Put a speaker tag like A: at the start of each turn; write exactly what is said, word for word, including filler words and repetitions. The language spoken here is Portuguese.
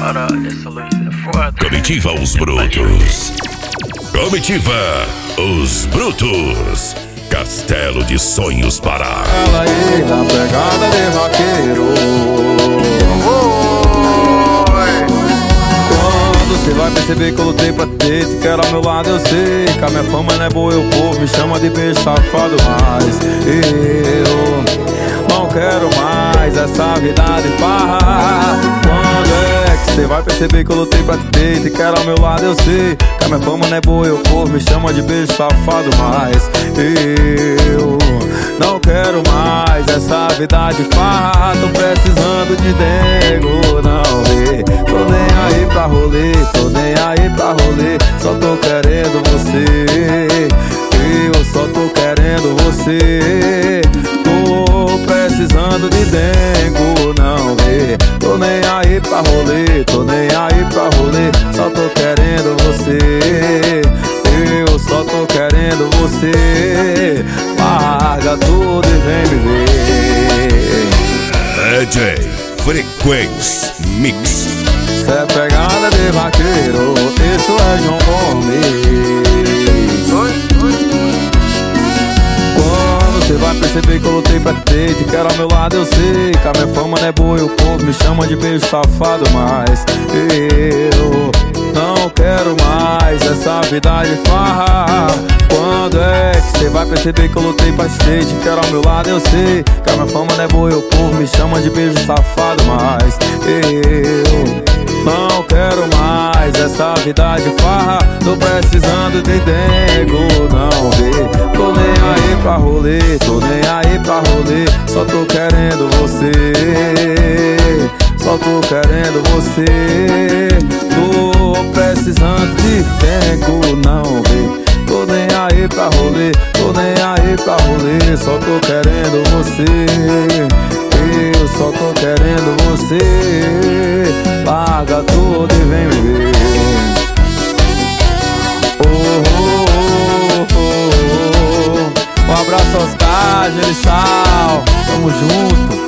A: Caralho, essa luz é foda.
B: Comitiva Os Brutos. Comitiva Os Brutos. Castelo de Sonhos Pará.
C: Ela aí na pegada de vaqueiro. Quando você vai perceber que eu lutei pra ter, te quero ao meu lado, eu sei que a minha fama não é boa e o povo me chama de beijo safado. Mas eu não quero mais essa vida de farra. Quando é que você vai perceber que eu lutei pra te ter, te quero ao meu lado, eu sei que a minha fama não é boa e o povo me chama de beijo safado. Mas eu não quero mais essa vida de farra. Tô precisando de dengo, não vê. Tô nem aí pra rolê, tô nem aí pra rolê. Só tô querendo você, eu só tô querendo você. Tô precisando de dengo, não vê. Tô nem aí pra rolê, tô nem aí pra rolê. Só tô querendo você, eu só tô querendo você. Larga tudo e vem me ver.
B: D J Frequência Mix.
C: Cê é pegada de vaqueiro, isso é João Gomes. Quando cê vai perceber que eu lutei pra ter, te quero ao meu lado, eu sei que a minha fama não é boa e o povo me chama de beijo safado. Mas eu não quero mais essa vida de farra. Quando é que cê vai perceber que eu lutei pra ter, te quero ao meu lado, eu sei que a minha fama não é boa e o povo me chama de beijo safado. Mas eu não quero mais essa vida de farra. Tô precisando de dengo, não vê. Tô nem aí pra rolê, tô nem aí pra rolê. Só tô querendo você, só tô querendo você. Tô precisando de dengo, não vê. Tô nem aí pra rolê, tô nem aí pra rolê. Só tô querendo você, eu só tô querendo você. Larga tudo e vem me ver. Oh, oh, oh, oh. Um abraço aos Cajos, Sal, tamo junto.